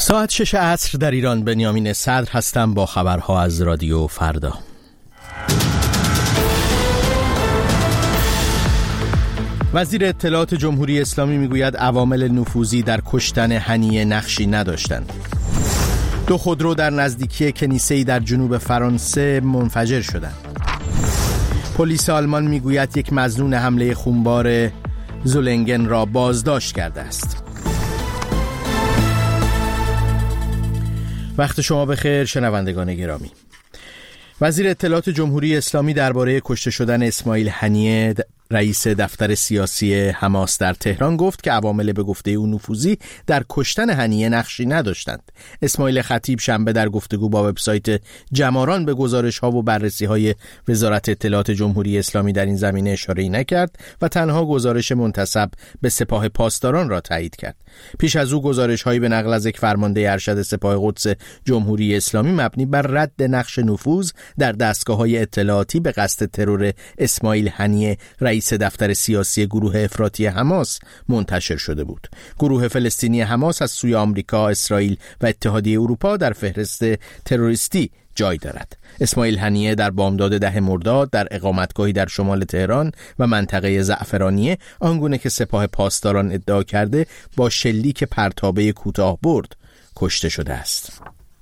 ساعت 6 عصر در ایران. بنیامین صدر هستم با خبرها از رادیو فردا. وزیر اطلاعات جمهوری اسلامی میگوید عوامل نفوذی در کشتن هنیه نقشی نداشتند. 2 خودرو در نزدیکی کنیسه‌ای در جنوب فرانسه منفجر شدند. پلیس آلمان میگوید یک مظنون حمله خونبار زولنگن را بازداشت کرده است. وقت شما بخیر شنوندگان گرامی. وزیر اطلاعات جمهوری اسلامی درباره کشته شدن اسماعیل هنیه رئیس دفتر سیاسی حماس در تهران گفت که عوامل به گفته او نفوذی در کشتن هنیه نقشی نداشتند. اسماعیل خطیب شنبه در گفتگو با وبسایت جماران به گزارش‌ها و بررسی‌های وزارت اطلاعات جمهوری اسلامی در این زمینه اشاره‌ای نکرد و تنها گزارش منتسب به سپاه پاسداران را تایید کرد. پیش از او گزارش‌هایی به نقل از یک فرمانده ارشد سپاه قدس جمهوری اسلامی مبنی بر رد نقش نفوذ در دستگاه‌های اطلاعاتی به قصد ترور اسماعیل هنیه رئیس دفتر سیاسی گروه افراطی حماس منتشر شده بود. گروه فلسطینی حماس از سوی آمریکا، اسرائیل و اتحادیه اروپا در فهرست تروریستی جای دارد. اسماعیل هنیه در بامداد 10 مرداد در اقامتگاهی در شمال تهران و منطقه زعفرانیه آنگونه که سپاه پاسداران ادعا کرده با شلیک پرتابه کوتاه برد کشته شده است.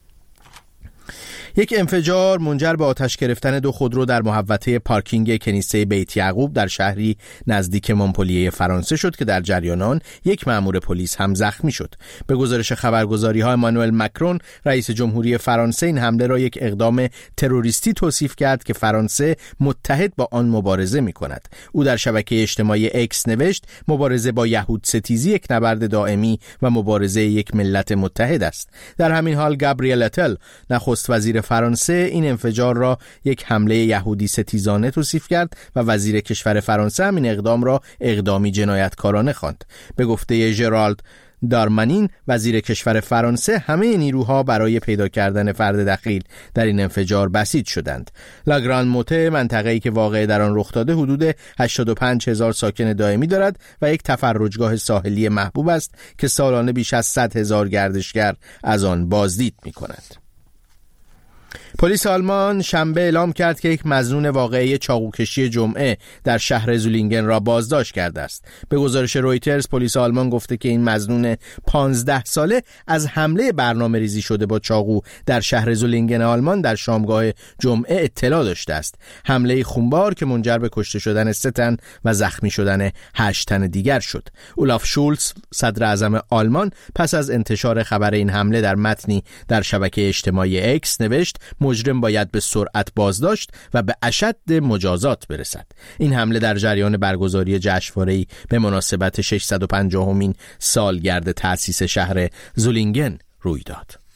یک انفجار منجر به آتش گرفتن 2 خودرو در محوطه پارکینگ کنیسه بیت یعقوب در شهری نزدیک مونپلیه فرانسه شد که در جریان آن یک مأمور پلیس هم زخمی شد. به گزارش خبرگزاری‌ها امانوئل مکرون رئیس جمهوری فرانسه این حمله را یک اقدام تروریستی توصیف کرد که فرانسه متحد با آن مبارزه می‌کند. او در شبکه اجتماعی اکس نوشت مبارزه با یهود ستیزی یک نبرد دائمی و مبارزه یک ملت متحد است. در همین حال گابریل اتل نخست وزیر فرانسه این انفجار را یک حمله یهودی ستیزانه توصیف کرد و وزیر کشور فرانسه هم این اقدام را اقدامی جنایتکارانه خواند. به گفته ژرالد دارمانین وزیر کشور فرانسه همه نیروها برای پیدا کردن فرد دخیل در این انفجار بسیج شدند. لاگران موته منطقه‌ای که واقعه در آن رخ داده حدود 85,000 ساکن دائمی دارد و یک تفرجگاه ساحلی محبوب است که سالانه بیش از 100,000 گردشگر از آن بازدید می‌کنند. پلیس آلمان شنبه اعلام کرد که یک مظنون واقعه چاقوکشی جمعه در شهر زولینگن را بازداشت کرده است. به گزارش رویترز پلیس آلمان گفته که این مظنون 15 ساله از حمله برنامه‌ریزی شده با چاقو در شهر زولینگن آلمان در شامگاه جمعه اطلاع داشته است. حمله خونبار که منجر به کشته شدن 3 تن و زخمی شدن 8 تن دیگر شد. اولاف شولز صدر اعظم آلمان پس از انتشار خبر این حمله در متنی در شبکه اجتماعی اکس نوشت مجرم باید به سرعت بازداشت و به اشد مجازات برسد. این حمله در جریان برگزاری جشنواره‌ای به مناسبت 650مین سالگرد تأسیس شهر زولینگن روی داد.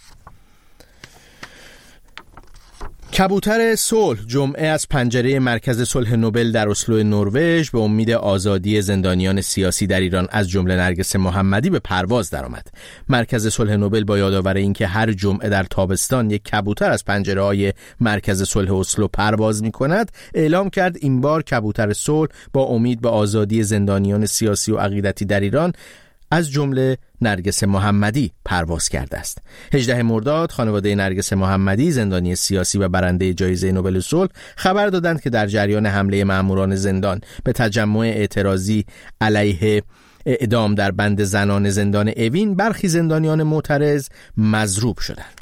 کبوتر صلح جمعه از پنجره مرکز صلح نوبل در اسلو نروژ به امید آزادی زندانیان سیاسی در ایران از جمله نرگس محمدی به پرواز درآمد. مرکز صلح نوبل با یادآور اینکه هر جمعه در تابستان یک کبوتر از پنجره‌های مرکز صلح اسلو پرواز می‌کند، اعلام کرد این بار کبوتر صلح با امید به آزادی زندانیان سیاسی و عقیدتی در ایران از جمله نرگس محمدی پرواز کرده است. 18 مرداد خانواده نرگس محمدی زندانی سیاسی و برنده جایزه نوبل صلح خبر دادند که در جریان حمله مأموران زندان به تجمع اعتراضی علیه اعدام در بند زنان زندان اوین برخی زندانیان معترض مضروب شدند.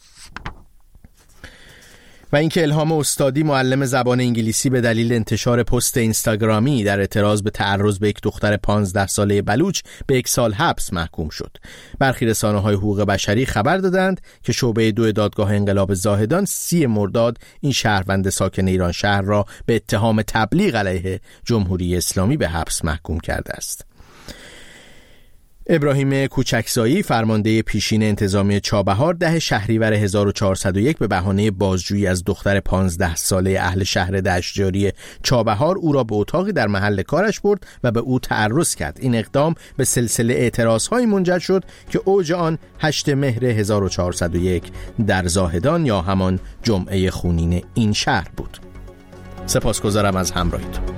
و اینکه الهام استادی معلم زبان انگلیسی به دلیل انتشار پست اینستاگرامی در اعتراض به تعرض به یک دختر 15 ساله بلوچ به 1 سال حبس محکوم شد. برخی رسانه‌های حقوق بشری خبر دادند که شعبه 2 دادگاه انقلاب زاهدان 30 مرداد این شهروند ساکن ایران شهر را به اتهام تبلیغ علیه جمهوری اسلامی به حبس محکوم کرده است. ابراهیم کوچکزایی فرمانده پیشین انتظامی چابهار 10 شهریور 1401 به بهانه بازجویی از دختر 15 ساله اهل شهر دشتیاری چابهار او را به اتاقی در محل کارش برد و به او تعرض کرد. این اقدام به سلسله اعتراض‌های منجر شد که اوج آن 8 مهر 1401 در زاهدان یا همان جمعه خونین این شهر بود. سپاسگزارم از همراهیتون.